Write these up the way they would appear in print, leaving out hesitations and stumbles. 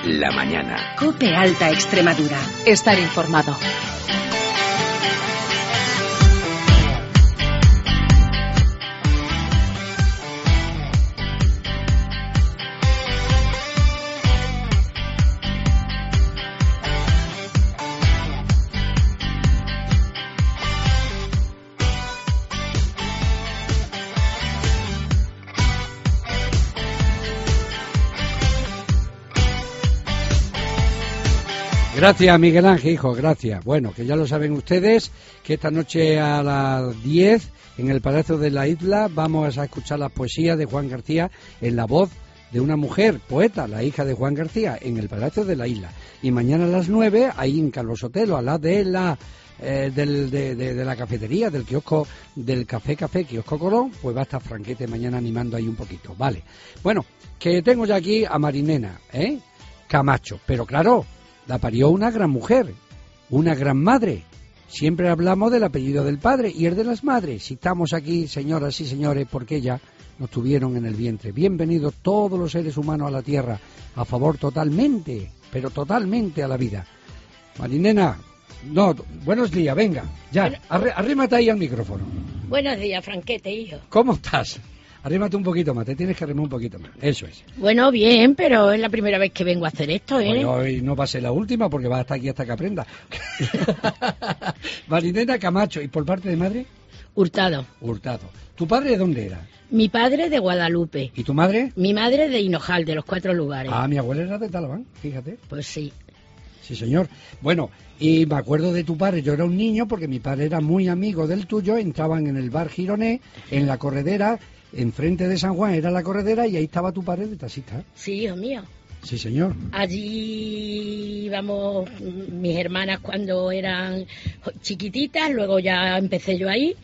la mañana. COPE Alta Extremadura. Estar informado. Gracias, Miguel Ángel, hijo, gracias. Bueno, que ya lo saben ustedes, que esta noche a las 10 en el Palacio de la Isla vamos a escuchar la poesía de Juan García en la voz de una mujer, poeta, la hija de Juan García, en el Palacio de la Isla. Y mañana a las 9, ahí en Carlos Sotelo, a la de la de la cafetería, del kiosco, del Café Kiosco Colón, pues va a estar Franquete mañana animando ahí un poquito, vale. Bueno, que tengo ya aquí a Marinena, Camacho, pero claro, la parió una gran mujer, una gran madre. Siempre hablamos del apellido del padre y el de las madres. Si estamos aquí, señoras y señores, porque ya nos tuvieron en el vientre. Bienvenidos todos los seres humanos a la tierra, a favor totalmente, pero totalmente a la vida. Marinena, no, buenos días, venga, ya, arrímate ahí al micrófono. Buenos días, Franquete, hijo. ¿Cómo estás? Arrímate un poquito más, te tienes que arrimar un poquito más, eso es. Bueno, bien, pero es la primera vez que vengo a hacer esto, ¿eh? Pues hoy no va a ser la última porque vas a estar aquí hasta que aprenda. Marinena Camacho, ¿y por parte de madre? Hurtado. Hurtado. ¿Tu padre de dónde era? Mi padre de Guadalupe. ¿Y tu madre? Mi madre de Hinojal, de los 4 lugares. Ah, mi abuela era de Talaván, fíjate. Pues sí. Sí, señor. Bueno, y me acuerdo de tu padre, yo era un niño porque mi padre era muy amigo del tuyo, entraban en el bar Gironé, en la corredera, enfrente de San Juan era la corredera y ahí estaba tu padre de taxista. Sí, hijo mío. Sí, señor. Allí íbamos mis hermanas cuando eran chiquititas, luego ya empecé yo ahí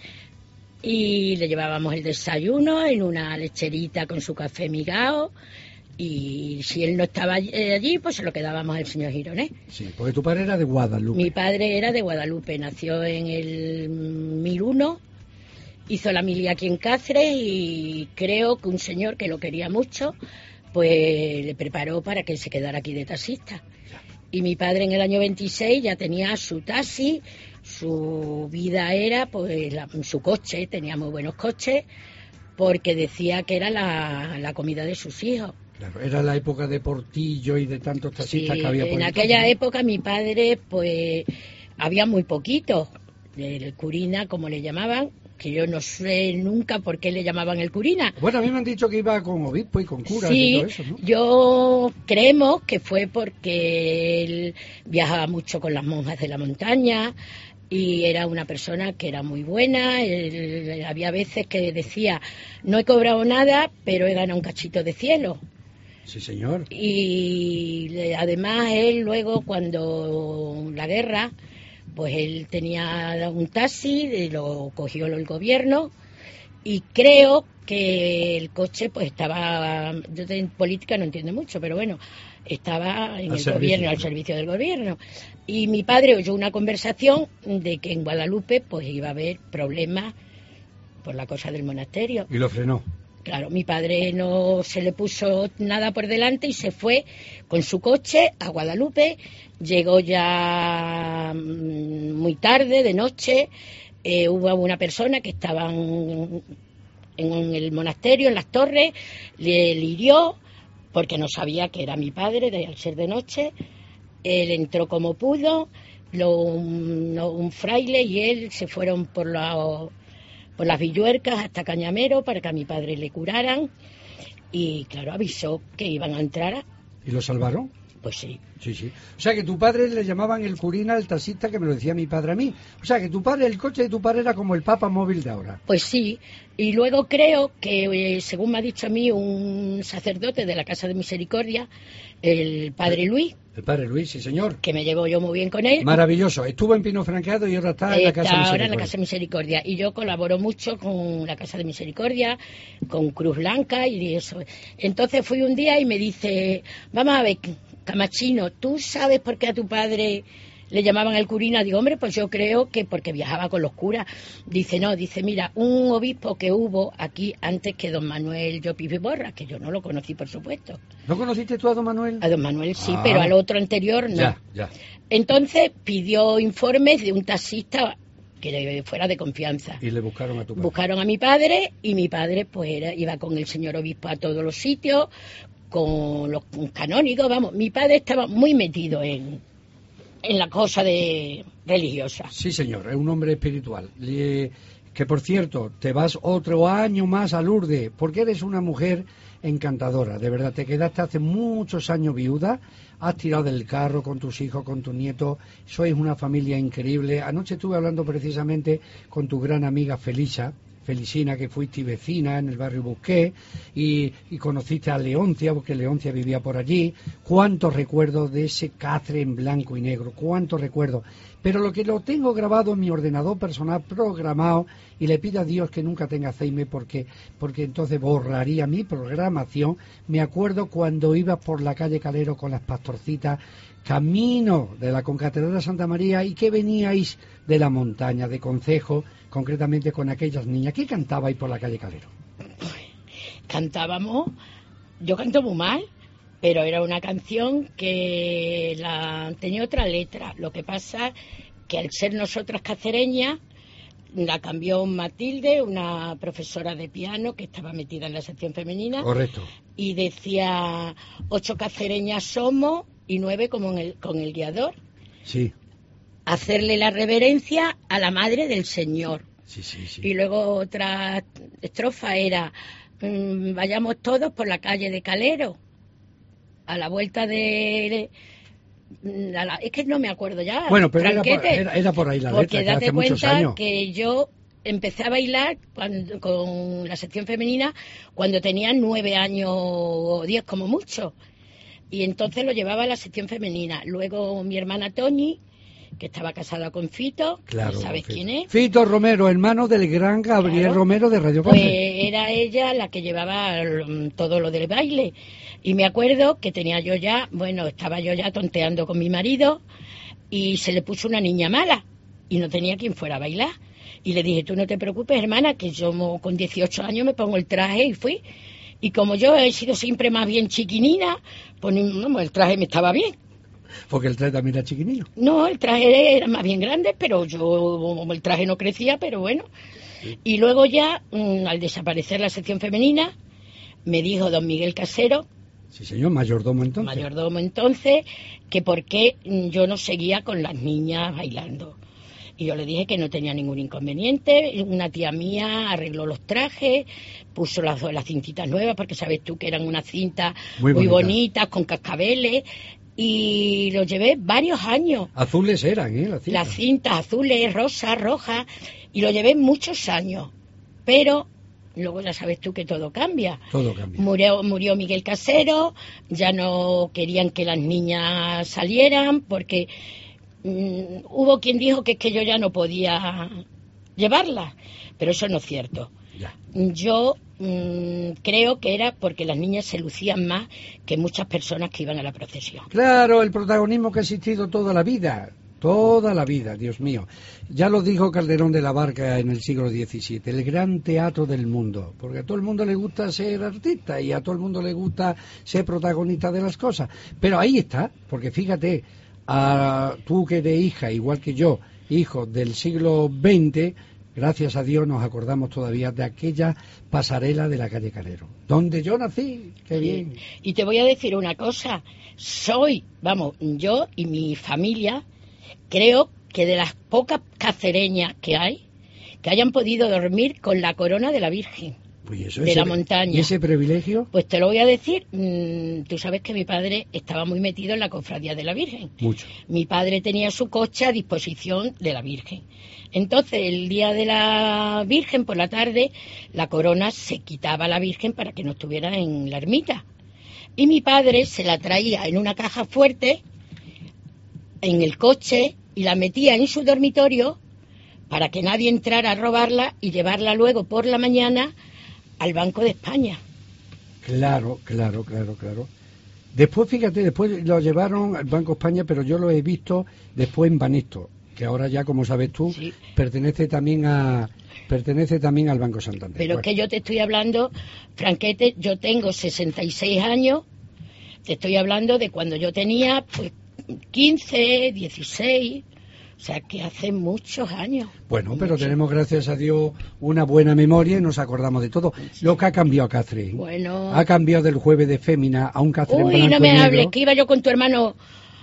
y le llevábamos el desayuno en una lecherita con su café migao. Y si él no estaba allí, pues se lo quedábamos al señor Gironé. Sí, porque tu padre era de Guadalupe. Mi padre era de Guadalupe, nació en el 1001, hizo la mili aquí en Cáceres y creo que un señor que lo quería mucho, pues le preparó para que él se quedara aquí de taxista. Y mi padre en el año 26 ya tenía su taxi, su vida era pues su coche, tenía muy buenos coches, porque decía que era la comida de sus hijos. Claro, era la época de Portillo y de tantos taxistas sí, que había por en entonces, aquella ¿no? época mi padre, pues, había muy poquitos. El curina, como le llamaban, que yo no sé nunca por qué le llamaban el curina. Bueno, a mí me han dicho que iba con obispo y con curas Sí, y todo eso, ¿no? yo creemos que fue porque él viajaba mucho con las monjas de la montaña y era una persona que era muy buena. Había veces que decía, no he cobrado nada, pero he ganado un cachito de cielo. Sí, señor. Y además él luego, cuando la guerra, pues él tenía un taxi, lo cogió el gobierno y creo que el coche pues estaba, yo en política no entiendo mucho, pero bueno, estaba en el gobierno, al servicio del gobierno. Y mi padre oyó una conversación de que en Guadalupe pues iba a haber problemas por la cosa del monasterio. Y lo frenó. Claro, mi padre no se le puso nada por delante y se fue con su coche a Guadalupe. Llegó ya muy tarde, de noche. Hubo una persona que estaba en el monasterio, en las torres, le hirió porque no sabía que era mi padre, al ser de noche. Él entró como pudo, un fraile y él se fueron por las Villuercas hasta Cañamero para que a mi padre le curaran y claro, avisó que iban a entrar. ¿Y lo salvaron? Pues sí. Sí, sí. O sea, que tu padre le llamaban el curina al taxista, que me lo decía mi padre a mí. O sea, que tu padre, el coche de tu padre era como el Papa móvil de ahora. Pues sí. Y luego creo que, según me ha dicho a mí un sacerdote de la Casa de Misericordia, el padre Luis. El padre Luis, sí, señor. Que me llevo yo muy bien con él. Maravilloso. Estuvo en Pino Franqueado y ahora está en la Casa de Misericordia. Ahora en la Casa de Misericordia. Y yo colaboro mucho con la Casa de Misericordia, con Cruz Blanca y eso. Entonces fui un día y me dice, vamos a ver, Camachino, ¿tú sabes por qué a tu padre le llamaban el curina. Digo, hombre, pues yo creo que porque viajaba con los curas. Dice, no, dice, mira, un obispo que hubo aquí antes que don Manuel Llopis Borra, que yo no lo conocí, por supuesto. ¿No conociste tú a don Manuel? A don Manuel sí, pero al otro anterior no. Ya. Entonces pidió informes de un taxista que fuera de confianza. Y le buscaron a tu padre. Buscaron a mi padre, y mi padre pues iba con el señor obispo a todos los sitios, con los canónigos, vamos. Mi padre estaba muy metido en la cosa de religiosa. Sí, señor, es un hombre espiritual. Que, por cierto, te vas otro año más a Lourdes, porque eres una mujer encantadora. De verdad, te quedaste hace muchos años viuda, has tirado del carro con tus hijos, con tus nietos, sois una familia increíble. Anoche estuve hablando precisamente con tu gran amiga Felicina, que fuiste vecina en el barrio Busqué, y conociste a Leoncia, porque Leoncia vivía por allí. Cuántos recuerdos de ese Cáceres en blanco y negro, cuántos recuerdos. Pero lo que lo tengo grabado en mi ordenador personal programado, y le pido a Dios que nunca tenga Alzheimer, porque entonces borraría mi programación. Me acuerdo cuando ibas por la calle Calero con las pastorcitas, camino de la Concatedral de Santa María, y que veníais de la montaña, de Concejo, concretamente con aquellas niñas. ¿Qué cantabais por la calle Calero? Cantábamos, yo canto muy mal, pero era una canción que tenía otra letra. Lo que pasa que al ser nosotras cacereñas, la cambió Matilde, una profesora de piano que estaba metida en la sección femenina. Correcto. Y decía, 8 cacereñas somos y 9 como con el guiador. Sí. Hacerle la reverencia a la Madre del Señor. Sí. Y luego otra estrofa era, vayamos todos por la calle de Calero, a la vuelta de... es que no me acuerdo ya. Bueno, pero era por ahí la letra, porque que hace muchos años. Date cuenta que yo empecé a bailar con la sección femenina cuando tenía 9 años o 10 como mucho. Y entonces lo llevaba a la sección femenina. Luego mi hermana Toñi, que estaba casada con Fito, claro, ¿sabes quién es? Fito Romero, hermano del gran Gabriel Romero de Radio Pues Cáceres. era ella la que llevaba todo lo del baile. Y me acuerdo que estaba yo ya tonteando con mi marido, y se le puso una niña mala y no tenía quien fuera a bailar. Y le dije, tú no te preocupes, hermana, que yo con 18 años me pongo el traje, y fui. Y como yo he sido siempre más bien chiquinina, pues el traje me estaba bien. Porque el traje también era chiquinino. No, el traje era más bien grande, pero el traje no crecía, pero bueno. Sí. Y luego ya, al desaparecer la sección femenina, me dijo don Miguel Casero, sí señor, mayordomo entonces, que por qué yo no seguía con las niñas bailando. Y yo le dije que no tenía ningún inconveniente. Una tía mía arregló los trajes, puso las cintitas nuevas, porque sabes tú que eran unas cintas muy bonitas, con cascabeles, y lo llevé varios años. Azules eran, las cintas azules, rosas, rojas, y lo llevé muchos años. Pero luego ya sabes tú que todo cambia. Todo cambia. Murió Miguel Casero, ya no querían que las niñas salieran, porque hubo quien dijo que es que yo ya no podía llevarlas, pero eso no es cierto. Ya. Yo creo que era porque las niñas se lucían más que muchas personas que iban a la procesión. Claro, el protagonismo que ha existido toda la vida, Dios mío. Ya lo dijo Calderón de la Barca en el siglo XVII, el gran teatro del mundo, porque a todo el mundo le gusta ser artista y a todo el mundo le gusta ser protagonista de las cosas, pero ahí está, porque fíjate, tú que eres hija, igual que yo, hijo del siglo XX, gracias a Dios nos acordamos todavía de aquella pasarela de la calle Calero, donde yo nací. ¡Qué bien! Y te voy a decir una cosa, yo y mi familia, creo que de las pocas cacereñas que hay, que hayan podido dormir con la corona de la Virgen. Pues de la montaña. ¿Y ese privilegio? Pues te lo voy a decir, tú sabes que mi padre estaba muy metido en la cofradía de la Virgen. Mucho. Mi padre tenía su coche a disposición de la Virgen. Entonces, el día de la Virgen, por la tarde, la corona se quitaba a la Virgen para que no estuviera en la ermita. Y mi padre se la traía en una caja fuerte, en el coche, y la metía en su dormitorio para que nadie entrara a robarla y llevarla luego por la mañana al Banco de España. Claro. Después, fíjate, después lo llevaron al Banco España, pero yo lo he visto después en Banesto, que ahora ya, como sabes tú, Sí. pertenece también al Banco Santander. Pero Bueno, que yo te estoy hablando, Franquete, yo tengo 66 años, te estoy hablando de cuando yo tenía pues 15, 16, o sea que hace muchos años. bueno, pero Mucho. tenemos, gracias a Dios, una buena memoria y nos acordamos de todo. Lo que ha cambiado Cáceres. Bueno. Ha cambiado del jueves de Fémina a un Cáceres Uy, blanco no y me negro. hables, que iba yo con tu hermano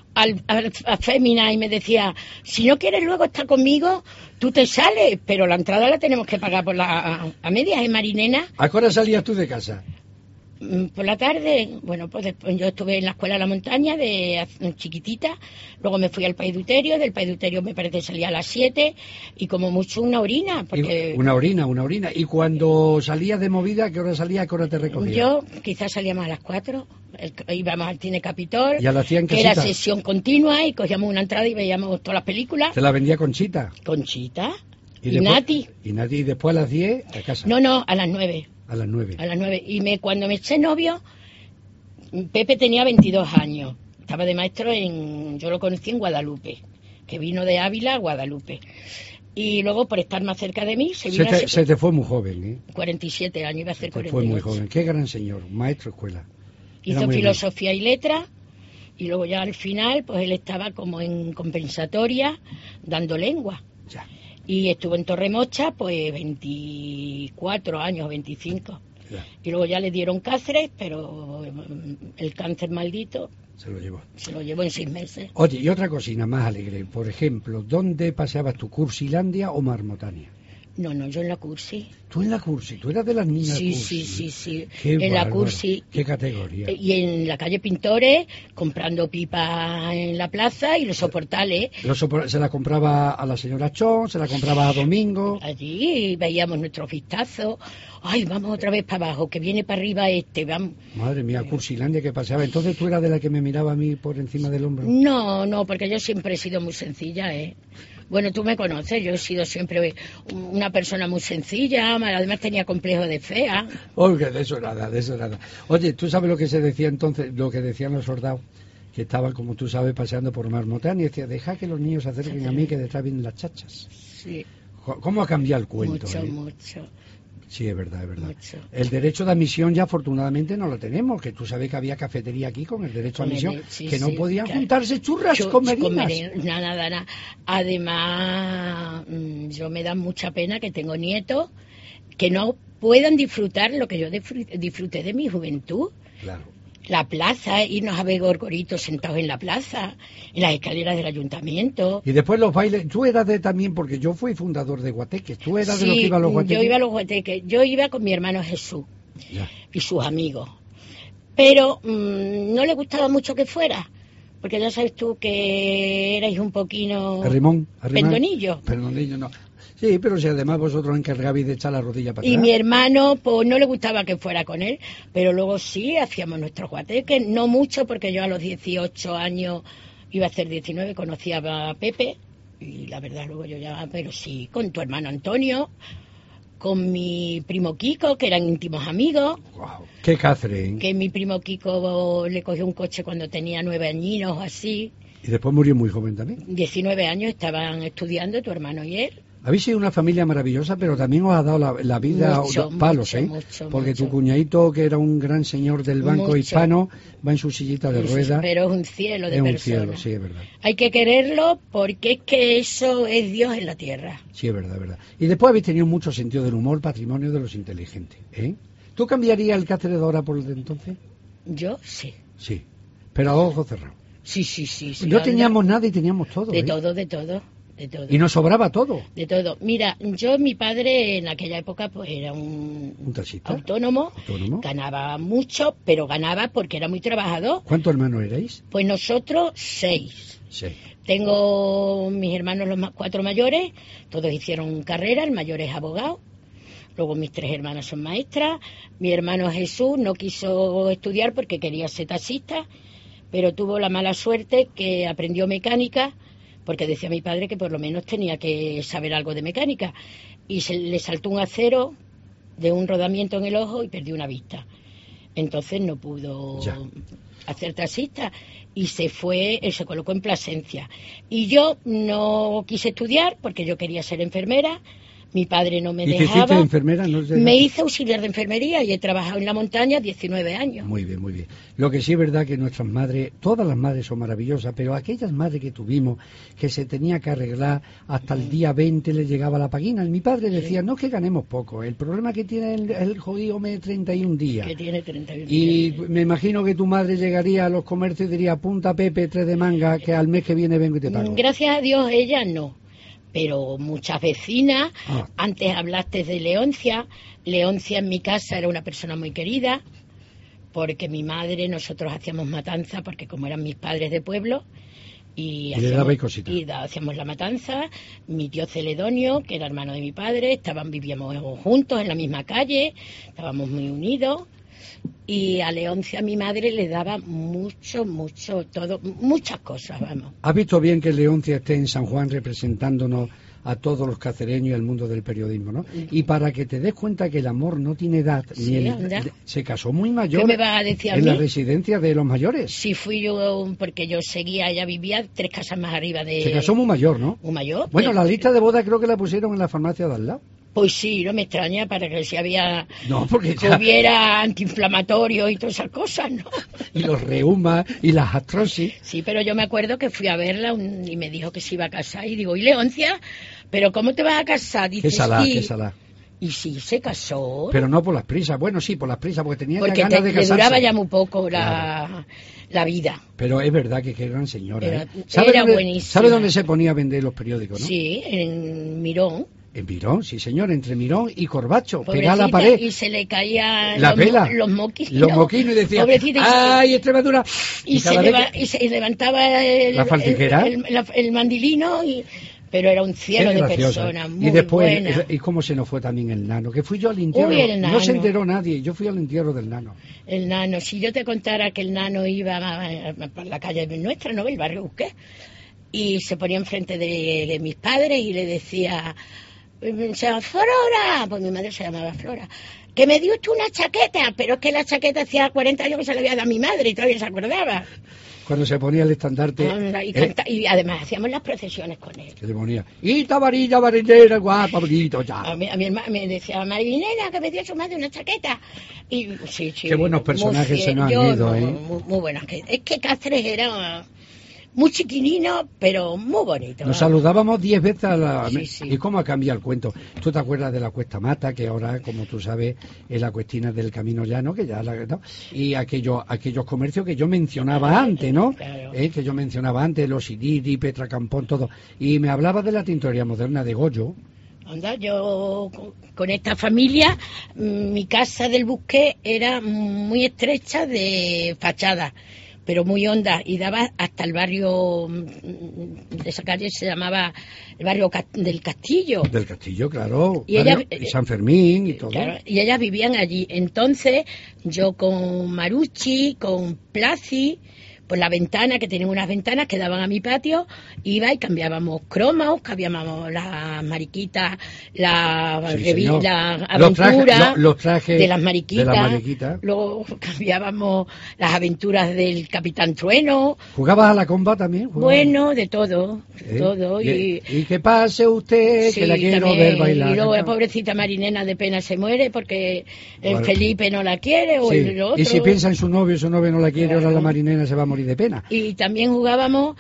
a Fémina y me decía, si no quieres luego estar conmigo, tú te sales, pero la entrada la tenemos que pagar a medias, ¿eh, Marinena? ¿A qué hora salías tú de casa? Por la tarde, bueno, pues después yo estuve en la escuela de la montaña chiquitita, luego me fui al País de Uterio, del País de Uterio me parece que salía a las 7 y como mucho una orina, porque Una orina. ¿Y cuando salías de movida, a qué hora salías, a qué hora te recogías? yo quizás salíamos a las 4, íbamos al Cine Capitol, ¿Y a las 100 que era casitas? sesión continua y cogíamos una entrada y veíamos todas las películas. ¿Te la vendía Conchita? Conchita y después- Nati. Y Nati, y después a las 10 a casa. No, a las 9. A las 9. A las 9. Y cuando me eché novio, Pepe tenía 22 años. Estaba de maestro yo lo conocí en Guadalupe, que vino de Ávila a Guadalupe. Y luego, por estar más cerca de mí, se vino Se te fue muy joven, ¿eh? 47 años, iba a hacer Se te fue muy 48. joven. Qué gran señor, maestro de escuela. Era Hizo muy filosofía y letras. Y luego ya al final, pues él estaba como en compensatoria, dando lengua. bien. Ya, Y estuvo en Torremocha, pues 24 años, 25. ya, Y luego ya le dieron Cáceres, pero el cáncer maldito se lo llevó. se lo llevó en 6 meses. Oye, y otra cosina más alegre. Por ejemplo, ¿dónde paseabas tú? ¿Cursilandia o Marmotania? No, yo en la Cursi. Tú en la Cursi, tú eras de las niñas Sí, Cursi. sí. Qué En la bárbaro. Cursi. Qué categoría. Y en la calle Pintores, comprando pipas en la plaza y los soportales. Se la compraba a la señora Chon, se la compraba a Domingo. Allí veíamos nuestros vistazos. Ay, vamos otra vez para abajo, que viene para arriba vamos. Madre mía, Cursilandia que paseaba. Entonces tú eras de la que me miraba a mí por encima del hombro. No, porque yo siempre he sido muy sencilla, ¿eh? Bueno, tú me conoces, yo he sido siempre una persona muy sencilla, además tenía complejo de fea. Oye, de eso nada. Oye, ¿tú sabes lo que se decía entonces, lo que decían los soldados? Que estaban, como tú sabes, paseando por Marmotán y decía, deja que los niños se acerquen a mí que detrás vienen las chachas. Sí, ¿Cómo ha cambiado el cuento? mucho. Sí, es verdad. Mucho. El derecho de admisión ya afortunadamente no lo tenemos, que tú sabes que había cafetería aquí con el derecho a admisión, que no podían claro. juntarse churras con merinas. Nada. Además, yo me da mucha pena que tengo nietos que no puedan disfrutar lo que yo disfruté de mi juventud. Claro. La plaza, irnos a ver gorgoritos sentados en la plaza, en las escaleras del ayuntamiento. Y después los bailes, tú eras de también, porque yo fui fundador de Guateques, tú eras de los que Sí, iba a los Guateques. yo iba a los Guateques, yo iba con mi hermano Jesús Ya. y sus amigos. Pero no le gustaba mucho que fuera, porque ya sabes tú que erais un poquito Arrimón. pendonillo. Pendonillo, no. Sí, pero si además vosotros encargabais de echar la rodilla para Y atrás. mi hermano, pues no le gustaba que fuera con él, pero luego sí hacíamos nuestros guateques, no mucho, porque yo a los 18 años, iba a hacer 19, conocía a Pepe, y la verdad luego yo ya, pero sí, con tu hermano Antonio, con mi primo Kiko, que eran íntimos amigos, Guau, qué Cáceres, ¿eh? que mi primo Kiko le cogió un coche cuando tenía 9 añinos o así, Y después murió muy joven también. 19 años estaban estudiando tu hermano y él. Habéis sido una familia maravillosa, pero también os ha dado la vida Mucho, palos, mucho, ¿eh? mucho, Porque mucho. tu cuñadito, que era un gran señor del Banco Mucho. Hispano, va en su sillita de ruedas. Pero es un cielo de Es un personas. cielo, sí, es verdad. Hay que quererlo porque es que eso es Dios en la tierra. Sí, es verdad, es verdad. Y después habéis tenido mucho sentido del humor, patrimonio de los inteligentes, ¿eh? ¿Tú cambiarías el Cáceres de ahora por el de entonces? Yo sí. Sí, pero a ojos cerrados. Sí. No anda. teníamos nada y teníamos todo, De ¿eh? todo, de todo. Y nos sobraba todo. De todo. Mira, mi padre en aquella época pues era un taxista. Autónomo. Ganaba mucho, pero ganaba porque era muy trabajador. ¿Cuántos hermanos erais? Pues nosotros 6. Sí. Tengo mis hermanos los 4 mayores, todos hicieron carrera, el mayor es abogado. Luego mis 3 hermanas son maestras. Mi hermano Jesús no quiso estudiar porque quería ser taxista, pero tuvo la mala suerte que aprendió mecánica, porque decía mi padre que por lo menos tenía que saber algo de mecánica. Y le saltó un acero de un rodamiento en el ojo y perdió una vista. entonces no pudo Ya. hacer taxista y se colocó en Plasencia. Y yo no quise estudiar porque yo quería ser enfermera. Mi padre no me ¿Y te dejaba. hiciste enfermera? ¿No te- Me hice auxiliar de enfermería y he trabajado en la montaña 19 años. Muy bien, muy bien. Lo que sí es verdad que nuestras madres, todas las madres son maravillosas, pero aquellas madres que tuvimos, que se tenía que arreglar hasta el día 20 le llegaba la paguina. Mi padre decía, no es que ganemos poco, el problema que tiene el jodido mes 31 días. Que tiene 31 Y días. me imagino que tu madre llegaría a los comercios y diría, apunta Pepe, 3 de manga, que al mes que viene vengo y te pago. Gracias a Dios ella no. Pero muchas vecinas, antes hablaste de Leoncia. Leoncia en mi casa era una persona muy querida, porque mi madre, nosotros hacíamos matanza, porque como eran mis padres de pueblo, y le dabais cositas. hacíamos la matanza. Mi tío Celedonio, que era hermano de mi padre, vivíamos juntos en la misma calle, estábamos muy unidos. Y a Leoncia, mi madre, le daba mucho, todo, muchas cosas, vamos. ¿Has visto bien que Leoncia esté en San Juan representándonos a todos los cacereños y al mundo del periodismo, ¿no? Y para que te des cuenta que el amor no tiene edad, Sí, se casó muy mayor. ¿Qué me vas a decir a en mí? la residencia de los mayores. Sí, fui yo, porque yo seguía, ella vivía 3 casas más arriba de... Se casó muy mayor, ¿no? Muy mayor. Bueno, la lista de boda creo que la pusieron en la farmacia de al lado. Pues sí, no me extraña, para que si había... No, porque que ya... hubiera antiinflamatorios y todas esas cosas, ¿no? Y los reumas y las artrosis. Sí, pero yo me acuerdo que fui a verla y me dijo que se iba a casar. Y digo, ¿y Leoncia? ¿Pero cómo te vas a casar? Dice, Qué salá, sí. qué salá. Y sí, se casó. Pero no por las prisas. Bueno, sí, por las prisas, porque tenía porque ya ganas de le casarse. duraba ya muy poco Claro. la vida. Pero es verdad que qué gran señora. Era- ¿eh? ¿Sabe era dónde, buenísima. ¿Sabe dónde se ponía a vender los periódicos, no? Sí, en Mirón. En Mirón, sí señor, entre Mirón y Corbacho, Pobrecita, pegada a la pared. y se le caían La pela. los moquinos. Los moquinos y decía, Pobrecita, ¡ay, Extremadura! y cada vez que- se levantaba ¿La faltriquera? el mandilino, pero era un cielo Qué de graciosa. personas, muy Y después, buena. y cómo se nos fue también el nano, que fui yo al entierro, Uy, el no se nano. enteró nadie, yo fui al entierro del nano. El nano, si yo te contara que el nano iba por la calle nuestra, ¿no? El barrio Busqué, y se ponía enfrente de mis padres y le decía, Flora, pues mi madre se llamaba Flora, que me dio usted una chaqueta, pero es que la chaqueta hacía 40 años que se la había dado a mi madre y todavía se acordaba. Cuando se ponía el estandarte, Anda, y además hacíamos las procesiones con él. que se ponía, y tabarilla, marinera, guapa, bonito, ya. A mi hermana me decía, Marinela, que me dio su madre una chaqueta. Y sí, Qué buenos personajes muy se nos han yo, ido, no, ¿eh? Muy buenas. Es que Cáceres era muy chiquinino, pero muy bonito. Nos saludábamos 10 veces a la... Sí, sí. ¿Y cómo ha cambiado el cuento? ¿Tú te acuerdas de la Cuesta Mata, que ahora, como tú sabes, es la cuestina del Camino Llano, que ya ¿no? Y aquellos comercios que yo mencionaba antes, ¿no? Claro. Que yo mencionaba antes, los Iriri, Petra Campón, todo. Y me hablaba de la tintorería moderna de Goyo. Anda, yo con esta familia, mi casa del Busqué era muy estrecha de fachada, pero muy honda, y daba hasta el barrio de esa calle, se llamaba el barrio del Castillo. Del Castillo, claro. Y ella- y San Fermín y todo. Claro, y ellas vivían allí. Entonces, yo con Marucci, con Placi, por la ventana, que tenían unas ventanas que daban a mi patio, iba y cambiábamos cromos, cambiábamos las mariquitas, la Sí, señor. aventura Los trajes de las mariquitas, de las mariquitas. luego cambiábamos las aventuras del Capitán Trueno, ¿Jugabas a la comba también? ¿Jugabas? bueno, de todo, de ¿Eh? todo. Y que pase usted, Sí, que la quiero también. ver bailar. Y luego la pobrecita Marinena de pena se muere porque el Bueno. Felipe no la quiere o Sí. el otro. Y si piensa en su novio no la quiere, Claro. ahora la marinera se va a morir de pena. Y también jugábamos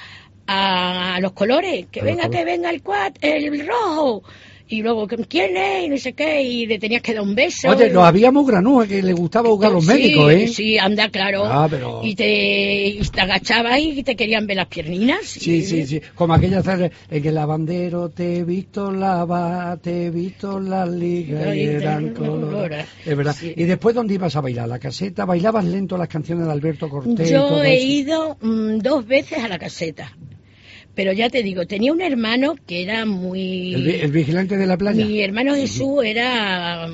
a los colores, que A los venga, colores. que venga el rojo. Y luego, ¿quién es? Y no sé qué, y le tenías que dar un beso. Oye, los habíamos granúas que le gustaba jugar a los Sí, médicos, ¿eh? Sí, anda, claro. Ah, pero- Y te agachabas y te querían ver las pierninas. Sí, sí, sí. Como aquella tarde en que el lavandero te he visto lavar, te he visto las ligas y Ay, eran colores. colores. Es verdad. Sí. ¿Y después dónde ibas a bailar? ¿La caseta? ¿Bailabas lento las canciones de Alberto Cortés? y Yo todo he eso? ido 2 veces a la caseta. Pero ya te digo, tenía un hermano que era muy... ¿El vigilante de la playa? Mi hermano Jesús era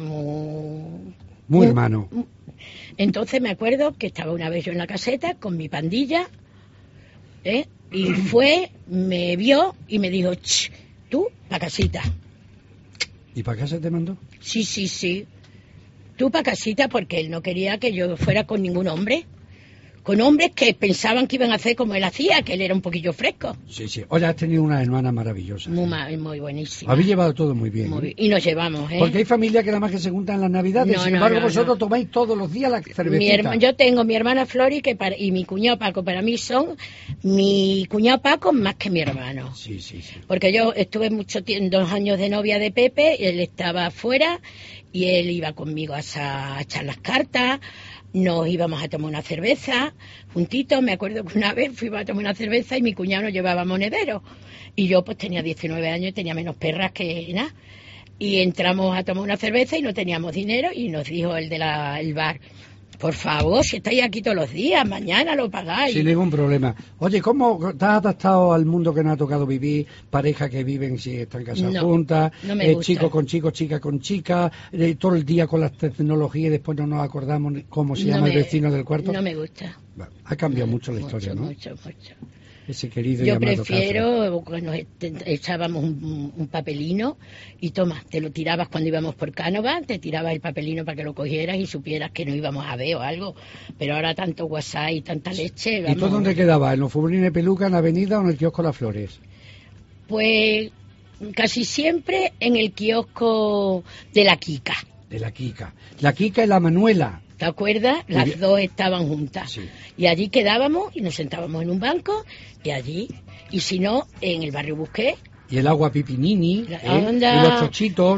Muy hermano. Entonces me acuerdo que estaba una vez yo en la caseta con mi pandilla, y fue, me vio y me dijo, "Ch, tú, pa' casita". ¿Y para casa te mandó? Sí, sí, sí. Tú para casita, porque él no quería que yo fuera con ningún hombre. Con hombres que pensaban que iban a hacer como él hacía, que él era un poquillo fresco. Sí, sí. Oye, has tenido una hermana maravillosa. Muy buenísima. Habéis llevado todo muy bien. Y nos llevamos, ¿eh? Porque hay familias que nada más que se juntan en las Navidades. Sin embargo, vosotros tomáis todos los días la cervecita. Yo tengo mi hermana Flori y mi cuñado Paco. Para mí son mi cuñado Paco más que mi hermano. Sí, sí, sí. Porque yo estuve 2 años de novia de Pepe, él estaba afuera y él iba conmigo a echar las cartas. Nos íbamos a tomar una cerveza juntitos. Me acuerdo que una vez fuimos a tomar una cerveza y mi cuñado nos llevaba monederos. Y yo pues tenía 19 años y tenía menos perras que nada. Y entramos a tomar una cerveza y no teníamos dinero y nos dijo el del bar: por favor, si estáis aquí todos los días, mañana lo pagáis. Sin ningún problema. Oye, ¿cómo te has adaptado al mundo que nos ha tocado vivir? Pareja que viven si están casadas juntas, no me gusta. Chico con chico, chica con chica, todo el día con las tecnologías y después no nos acordamos cómo se llama el vecino del cuarto. No me gusta. Ha cambiado mucho la historia, ¿no? Mucho. Ese querido yo llamado prefiero que nos echábamos un papelino y toma, te lo tirabas cuando íbamos por Cánova, te tirabas el papelino para que lo cogieras y supieras que no íbamos a ver o algo, pero ahora tanto WhatsApp y tanta leche. ¿Y tú dónde quedabas? ¿En los Furbolines de Peluca, en la avenida o en el kiosco Las Flores? Pues casi siempre en el kiosco de la Kika. De la Kika. La Kika y la Manuela. ¿Te acuerdas? Las dos estaban juntas. Sí. Y allí quedábamos y nos sentábamos en un banco y allí. Y si no, en el barrio Busqué. Y el agua pipinini, y los chochitos,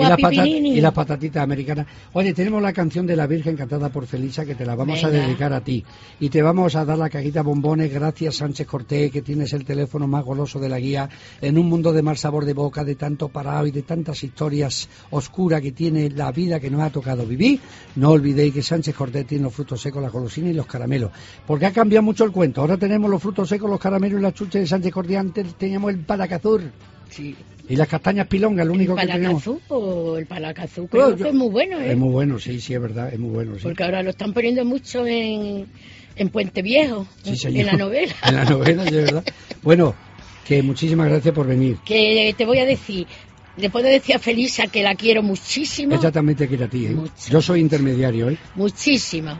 y las patatitas americanas. Oye, tenemos la canción de la Virgen cantada por Felisa que te la vamos a dedicar a ti. Y te vamos a dar la cajita bombones, gracias Sánchez Cortés, que tienes el teléfono más goloso de la guía, en un mundo de mal sabor de boca, de tanto parado y de tantas historias oscuras que tiene la vida que nos ha tocado vivir. No olvidéis que Sánchez Cortés tiene los frutos secos, las golosinas y los caramelos. Porque ha cambiado mucho el cuento. Ahora tenemos los frutos secos, los caramelos y las chuches de Sánchez Cortés. Antes teníamos el palacazur. Sí. Y las castañas pilongas, lo único que tenemos. El palacazú creo que es muy bueno, ¿eh? Es muy bueno, sí, es verdad, es muy bueno, sí. Porque ahora lo están poniendo mucho en Puente Viejo, sí, señor. En la novela. En la novela, sí, es verdad. Bueno, que muchísimas gracias por venir. Que te voy a decir, le puedo decir a Felisa que la quiero muchísimo. Ella también te quiere a ti, ¿eh? Mucho. Yo soy intermediario, ¿eh? Muchísimo.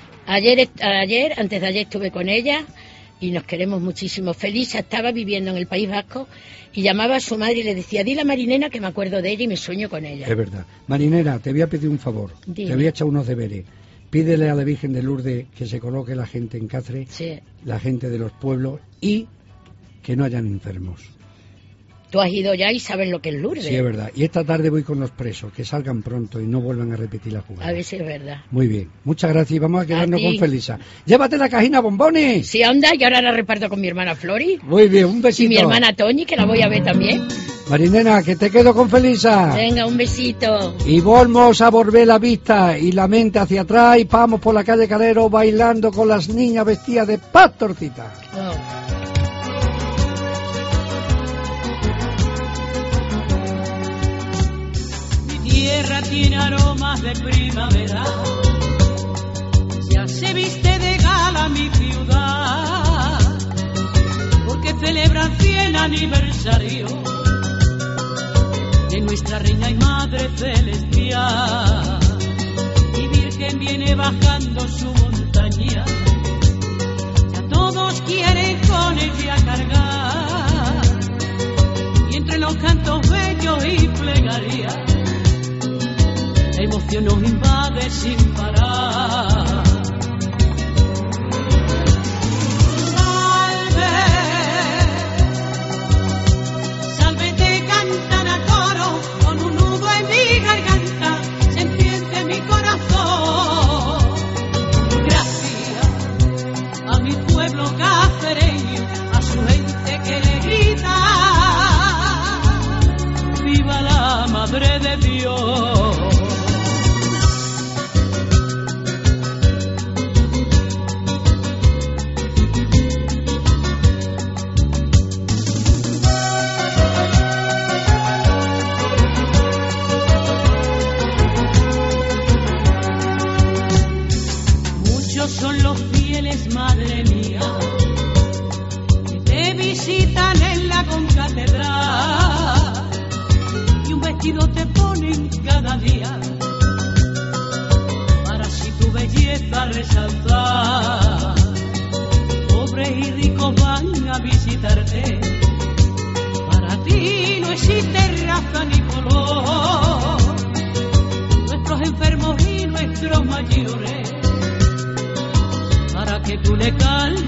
Antes de ayer estuve con ella y nos queremos muchísimo. Felisa estaba viviendo en el País Vasco y llamaba a su madre y le decía: dile a Marinena que me acuerdo de ella y me sueño con ella. Es verdad. Marinena, te voy a pedir un favor. Dime. Te voy a echar unos deberes. Pídele a la Virgen de Lourdes que se coloque la gente en Cáceres, sí, la gente de los pueblos, y que no hayan enfermos. Tú has ido ya y sabes lo que es Lourdes. Sí, es verdad. Y esta tarde voy con los presos, que salgan pronto y no vuelvan a repetir la jugada. A ver si es verdad. Muy bien. Muchas gracias y vamos a quedarnos con Felisa. ¡Llévate la cajina bombones! Sí, anda, y ahora la reparto con mi hermana Flori. Muy bien, un besito. Y mi hermana Toñi, que la voy a ver también. Marinena, que te quedo con Felisa. Venga, un besito. Y volvemos a volver la vista y la mente hacia atrás y vamos por la calle Calero bailando con las niñas vestidas de pastorcita. Oh. Tierra tiene aromas de primavera, ya se viste de gala mi ciudad, porque celebran 100 aniversario de nuestra reina y madre celestial, y Virgen viene bajando su montaña, ya todos quieren con ella cargar, y entre los cantos bellos y plegarias la emoción nos invade sin parar. Salve, salve te cantan a coro, con un nudo en mi garganta se enciende mi corazón. Gracias a mi pueblo cacereño, a su gente que le grita: ¡viva la Madre de Dios! van a visitarte. Para ti no existe raza ni color, nuestros enfermos y nuestros mayores, para que tú le calmes